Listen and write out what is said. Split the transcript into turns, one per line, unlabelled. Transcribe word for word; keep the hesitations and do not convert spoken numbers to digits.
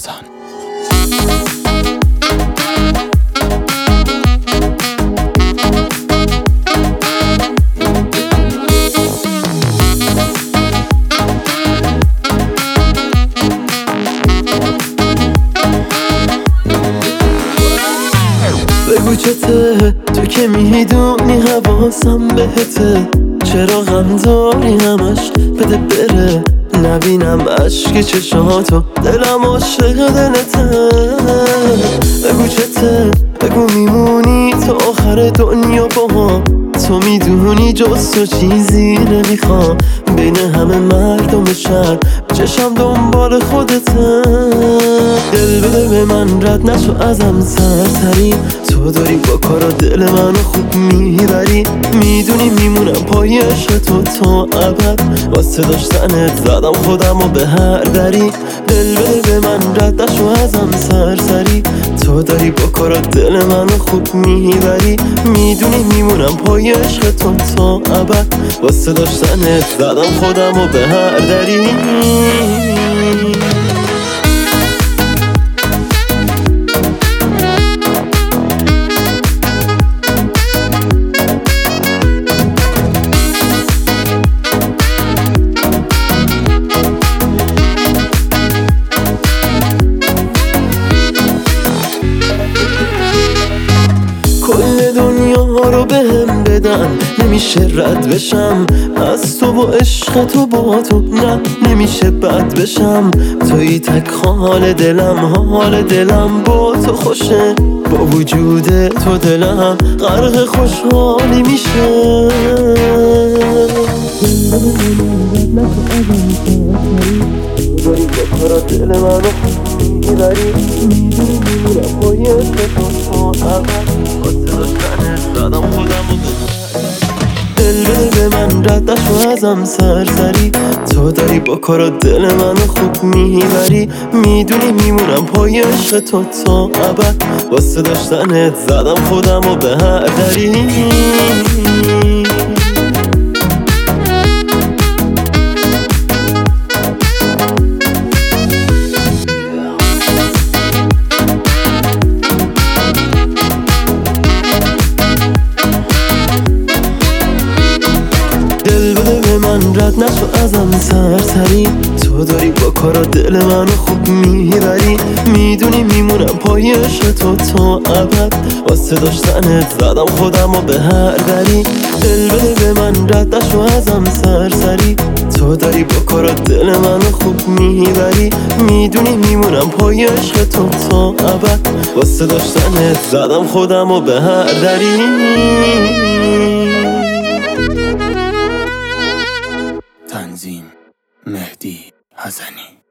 خراسان.
بگو چته تو که میدونی حواسم بهته، چرا غم داری همش بده بره نبینم عشق چشاتو، دلم عاشق دلته. بگو چته بگو میمونی تا آخر دنیا با تو، میدونی جز تو چیزی نمیخوام بین همه مردم شهر چشم دنبال خودته. دل بده به من رد نشو ازم سرسری، تو داری با کارا دل منو خوب میبری، میدونی میمونم پای عشق تو تا ابد، واسه داشتنت زدم خودم و به هر دری. دل بده به من رد نشو ازم سرسری، تو داری با کارا دل منو خوب میبری، میدونی میمونم پای عشق تو تا ابد، واسه داشتنت زدم خودم و به هر دری. کل دنیا رو به هم بدن نمیشه رد بشم از تو و عشق تو، با تو نه نمیشه بد بشم، توی تک حال دلم، حال دلم با تو خوشه، با وجود تو دلم غرق خوشحالی میشه. داری با کارا دل منو میبری، میدونی میمونم پای عشق تو تا ابد، واسه داشتنت زدم خودم و دل بده به من رد نشو ازم سرسری، تو داری با کارا دل منو خوب میبری، میدونی میمونم پای عشق تو تا ابد، واسه داشتنت زدم خودم و به هر دری. دل بده به من رد نشو ازم سرسری، تو داری با کارا دل منو خوب میبری، میدونی میمونم پای عشق تو تا ابد، واسه داشتنت زدم خودم و به هر دری. دل بده به من رد نشو ازم سرسری، تو داری با کارا دل منو خوب میبری، میدونی میمونم پای عشق تو تا ابد، واسه داشتنت زدم خودم و به هر دری.
تنظیم مهدی حسنی.